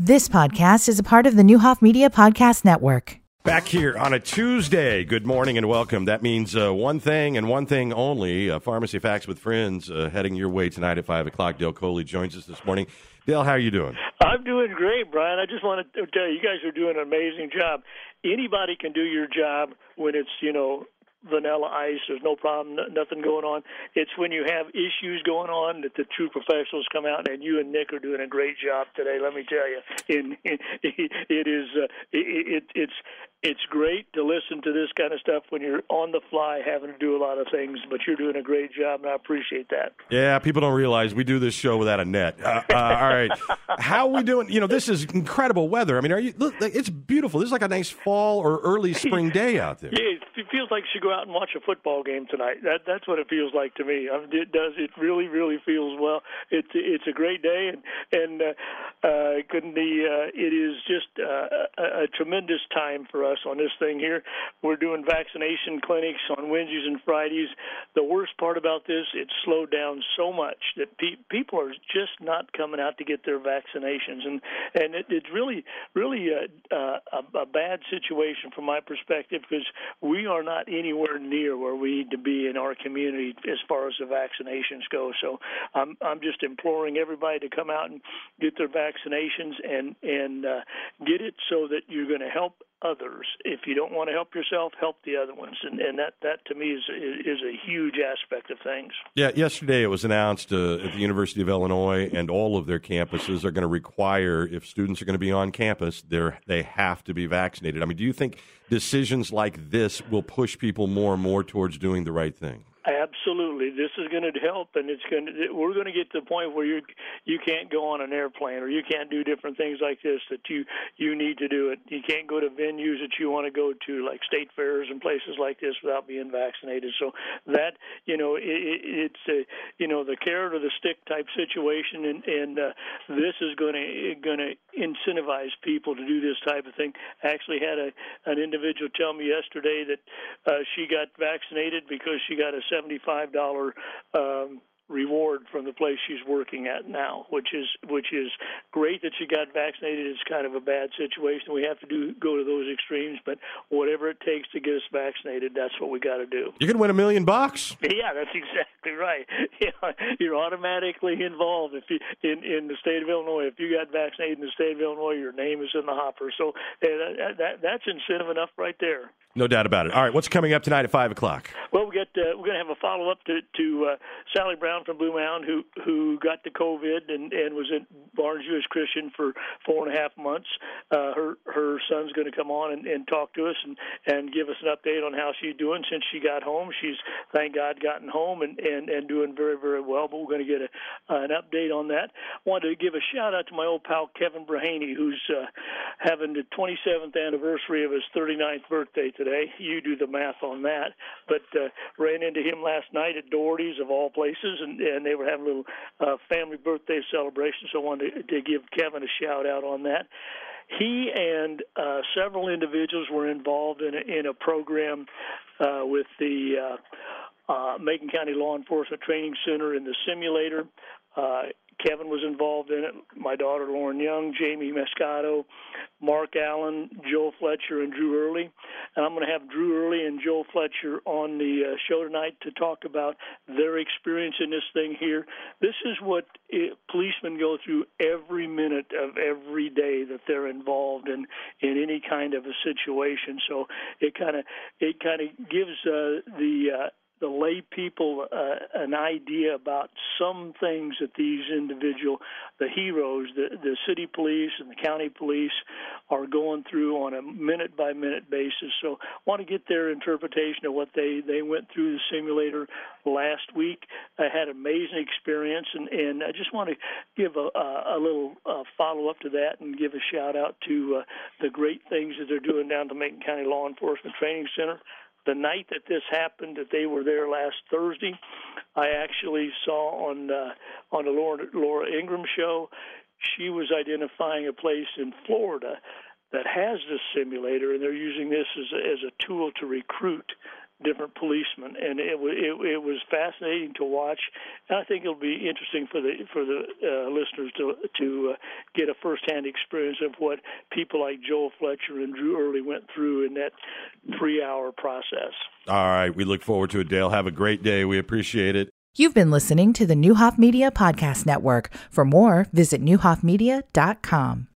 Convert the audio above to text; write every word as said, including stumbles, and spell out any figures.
This podcast is a part of the Newhoff Media Podcast Network. Back here on a Tuesday. Good morning and welcome. That means uh, one thing and one thing only. Uh, Pharmacy Facts with Friends uh, heading your way tonight at five o'clock. Dale Coley joins us this morning. Dale, how are you doing? I'm doing great, Brian. I just want to tell you, you guys are doing an amazing job. Anybody can do your job when it's, you know, vanilla ice. There's no problem, nothing going on. It's when you have issues going on that the true professionals come out, and you and Nick are doing a great job today. Let me tell you, and it is uh, it, it, it's it's great to listen to this kind of stuff when you're on the fly, having to do a lot of things. But you're doing a great job, and I appreciate that. Yeah, people don't realize we do this show without a net. Uh, uh, all right, how are we doing? You know, this is incredible weather. I mean, are you? Look, it's beautiful. This is like a nice fall or early spring day out there. Yeah, it feels like you should go out and watch a football game tonight. That that's what it feels like to me. I mean, it does. It really, really feels well. It's it's a great day, and and uh, uh, couldn't be. Uh, it is just uh, a, a tremendous time for us on this thing here. We're doing vaccination clinics on Wednesdays and Fridays. The worst part about this, it's slowed down so much that pe- people are just not coming out to get their vaccinations, and and it, it's really, really a, a, a bad situation from my perspective, because we are not anywhere near where we need to be in our community as far as the vaccinations go. So I'm I'm just imploring everybody to come out and get their vaccinations and and uh, get it so that you're going to help others. If you don't want to help yourself, help the other ones, and and that, that to me is is a huge aspect of things. Yeah, yesterday it was announced uh, at the University of Illinois and all of their campuses are going to require, if students are going to be on campus, they they have to be vaccinated. I mean, do you think decisions like this will push people more and more towards doing the right thing? Absolutely, this is going to help, and it's going to. We're going to get to the point where you you can't go on an airplane, or you can't do different things like this. That you you need to do it. You can't go to venues that you want to go to, like state fairs and places like this, without being vaccinated. So that you know, it, it's a you know the carrot or the stick type situation, and and uh, this is going to going to incentivize people to do this type of thing. I actually had a an individual tell me yesterday that uh, she got vaccinated because she got a seventy-five dollars um, reward from the place she's working at now, which is which is great that she got vaccinated. It's kind of a bad situation. We have to do go to those extremes, but whatever it takes to get us vaccinated, that's what we got to do. You can win a million bucks. Yeah, that's exactly right. Yeah, you're automatically involved if you in, in the state of Illinois. If you got vaccinated in the state of Illinois, your name is in the hopper. So uh, that, that that's incentive enough right there. No doubt about it. All right, what's coming up tonight at five o'clock? Well, we get uh, we're going to have a follow up to to uh, Sally Brown from Blue Mound, who who got the COVID and, and was at Barnes Jewish Christian for four and a half months. Uh, her her son's going to come on and, and talk to us and, and give us an update on how she's doing since she got home. She's, thank God, gotten home and, and, and doing very, very well, but we're going to get a, uh, an update on that. I wanted to give a shout-out to my old pal Kevin Brahaney, who's uh, having the twenty-seventh anniversary of his thirty-ninth birthday today. You do the math on that. But uh, ran into him last night at Doherty's, of all places, and, and they were having a little uh, family birthday celebration, so I wanted to, to give Kevin a shout-out on that. He and uh, several individuals were involved in a, in a program uh, with the uh, uh, Macon County Law Enforcement Training Center in the simulator. Uh, Kevin was involved in it, my daughter Lauren Young, Jamie Mescato, Mark Allen, Joe Fletcher, and Drew Early. And I'm going to have Drew Early and Joe Fletcher on the uh, show tonight to talk about their experience in this thing here. This is what it, policemen go through every minute of every day that they're involved in, in any kind of a situation. So it kind of it kind of gives uh, the uh, the lay people uh, an idea about some things that these individual, the heroes, the, the city police and the county police are going through on a minute-by-minute basis. So I want to get their interpretation of what they, they went through the simulator last week. I had an amazing experience, and, and I just want to give a, a, a little uh, follow-up to that and give a shout-out to uh, the great things that they're doing down at the Macon County Law Enforcement Training Center. The night that this happened, that they were there last Thursday, I actually saw on uh, on the Laura, Laura Ingram show, she was identifying a place in Florida that has this simulator, and they're using this as a, as a tool to recruit different policemen, and it, it, it was fascinating to watch. And I think it'll be interesting for the for the uh, listeners to to uh, get a firsthand experience of what people like Joel Fletcher and Drew Early went through in that three-hour process. All right, we look forward to it, Dale. Have a great day. We appreciate it. You've been listening to the Neuhoff Media Podcast Network. For more, visit neuhoff media dot com.